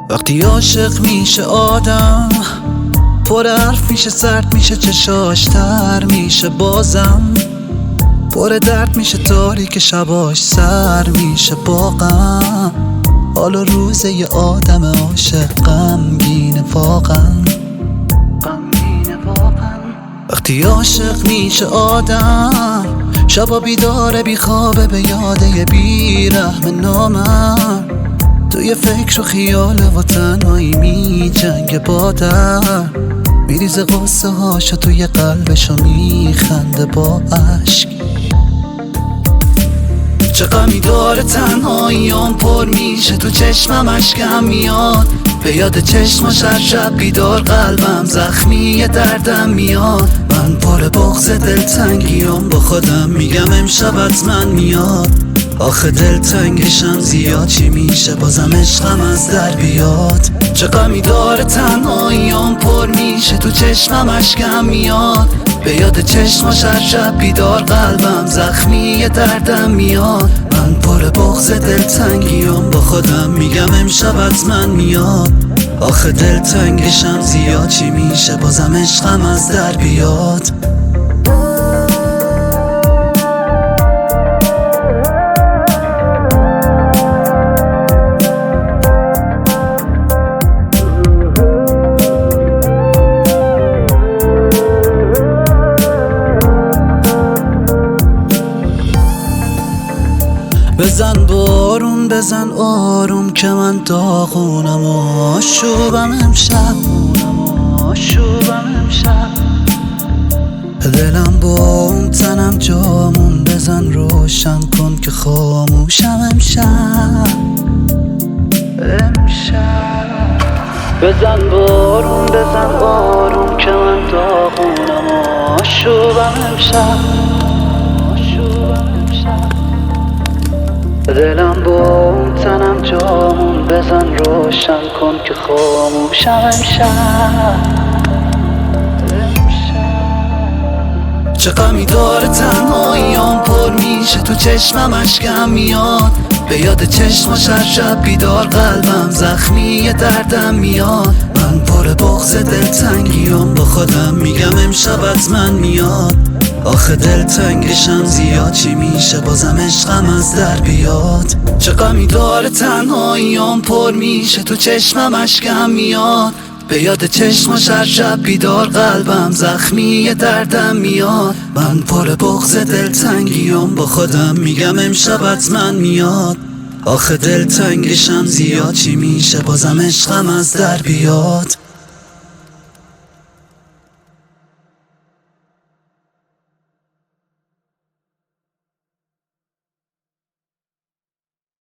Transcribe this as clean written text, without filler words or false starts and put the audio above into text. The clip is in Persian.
وقتی عاشق میشه آدم پر حرف میشه، سرد میشه، چشاش تر میشه، بازم پر درد میشه، تاریک شباش سر میشه با غم. حالا روز یه آدم عاشق غمگینه واقعا. وقتی عاشق میشه آدم شبا بیداره بیخوابه به یاده بیرحم نامم، توی فکر و خیال و تنهایی می جنگ با در، میریزه قصه هاشو توی قلبشو میخنده با عشق. چه غمی داره تنهاییام پر میشه، تو چشمم اشکم میاد، به یاد چشماش هر شب بیدار قلبم زخمی دردم میاد. من پر بغض دلتنگیام با خودم میگم امشب حتما میاد، آخه دلتنگشم زیاد چی میشه بازم عشقم از در بیاد. چه غمی داره تنهاییام پر میشه، تو چشمم اشکم میاد، به یاد چشماش هر شب بیدار قلبم زخمی دردم میاد. من پر بغض دلتنگیام با خودم میگم امشب حتما میاد، آخه دلتنگشم زیاد چی میشه بازم عشقم از در بیاد. بزن بارون بزن آروم که من داغونم و آشوبم امشب، دلم با اون تنم جامون، بزن روشن کن که خاموشم امشب. بزن بارون بزن آروم که من داغونم و آشوبم امشب، دلم با اون تنم جامون، بزن روشن کن که خاموشم امشب. چه غمی داره تنهاییام پر میشه، تو چشمم اشکم میاد، به یاد چشماش هر شب بیدار قلبم زخمی دردم میاد. من پر بغض دلتنگیام با خودم میگم امشب حتما میاد، آخه دلتنگشم زیاد چی میشه بازم عشقم از در بیاد. چه غمی داره تنهاییام پر میشه، تو چشمم اشکم میاد، به یاد چشماش هر شب بیدار قلبم زخمی دردم میاد. من پر بغض دلتنگیام با خودم میگم امشب حتما میاد، آخه دلتنگشم زیاد چی میشه بازم عشقم از در بیاد.